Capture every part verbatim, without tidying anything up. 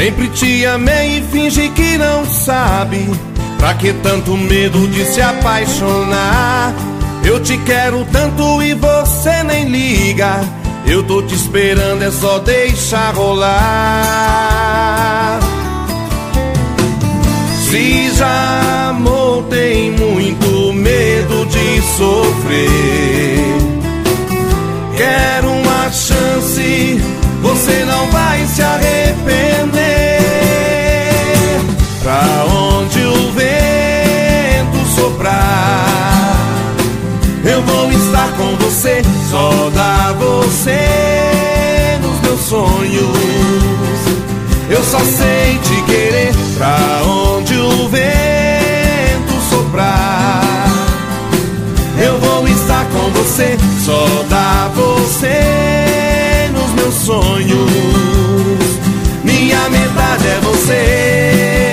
Sempre te amei e fingi que não sabe. Pra que tanto medo de se apaixonar? Eu te quero tanto e você nem liga. Eu tô te esperando, é só deixar rolar. Se já amou, tem muito medo de sofrer. Quero uma chance, você não vai se arrepender. Pra onde o vento soprar, eu vou estar com você, só dar você nos meus sonhos. Eu só sei te querer. Pra onde o vento soprar, eu vou estar com você, só dar você nos meus sonhos. Minha metade é você.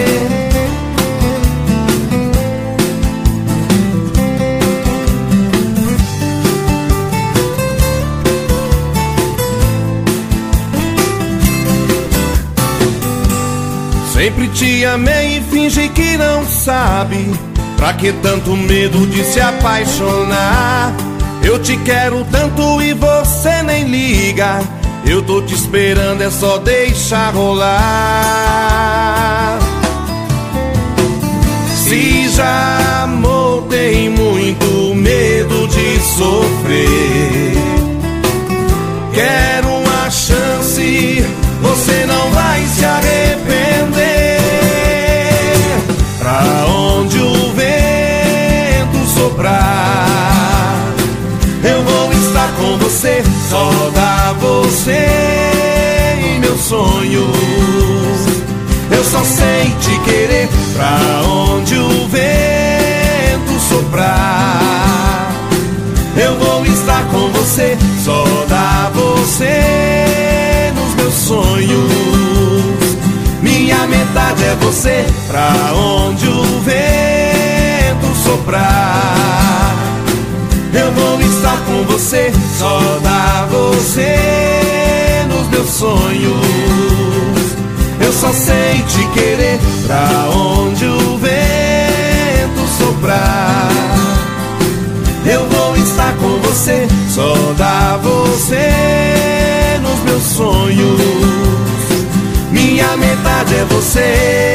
Sempre te amei e fingi que não sabe. Pra que tanto medo de se apaixonar? Eu te quero tanto e você nem liga. Eu tô te esperando, é só deixar rolar. Se já amou, tem muito medo de sofrer. Quero uma chance, você não vai se arrepender. Pra onde o vento soprar, eu vou estar com você, só dar você em meus sonhos. Eu só sei te querer. Pra onde o vento soprar, eu vou estar com você, só dar você nos meus sonhos. Minha metade é você. Pra onde o vento soprar, eu vou estar com você, só dar você nos meus sonhos. Eu só sei te querer. Pra onde o vento soprar, eu vou estar com você, só dar você nos meus sonhos. Minha metade é você.